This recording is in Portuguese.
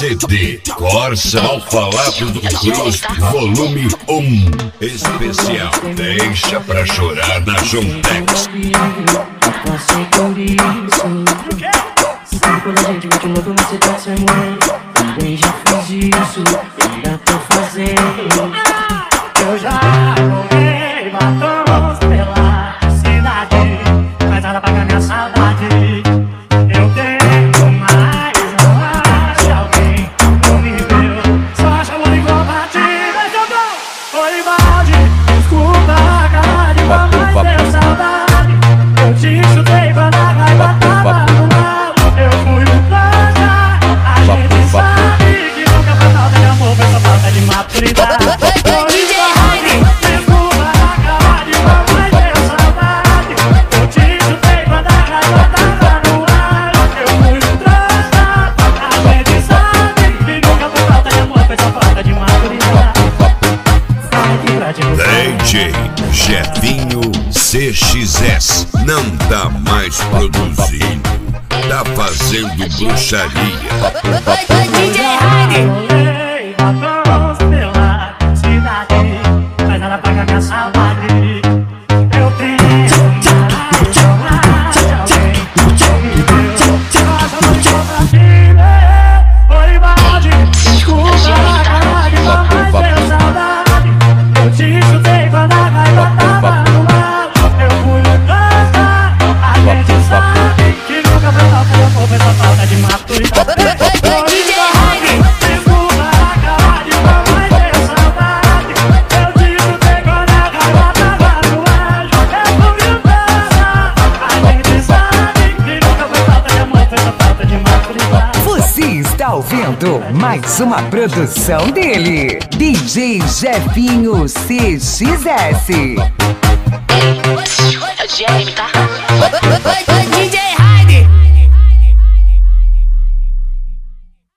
CD Corsa Alfalato do Cruz, volume 1. Especial Deixa Pra Chorar na Jontex. Passei por isso. Sabe quando a gente mete louco na cidade, amor? Também já fiz isso, ainda tô fazendo. Eu já corri batons pela cidade, mas nada paga minha saudade. Eu tenho mais, não acho alguém comigo. Só chamou igual batida, jogou. Oi, balde, desculpa a cara de mamãe, deu saudade. Eu te chutei quando a raiva tava no ar. Eu fui um planta, a gente sabe que nunca foi falta de amor, foi só falta de maturidade. DJ Jefinho CXS não tá mais produzindo, tá fazendo bruxaria. DJ Heine. Batons pela cidade, mas nada paga minha saudade. Eu tenho mais, não acho alguém comigo. Oi, balde, desculpa a cara de mamãe, deu saudade. Eu te chutei quando a raiva tava no ar. Eu fui no planta, a gente sabe que nunca foi falta de amor, foi só falta de maturidade. DJ Heine. Desculpa a cara de mamãe, deu saudade. Eu te chutei quando a raiva tava no ar. Eu fui no planta, a gente sabe que nunca foi falta de amor, foi só falta de maturidade. Você está ouvindo mais uma produção dele, DJ Jefinho CXS. É o GM, tá?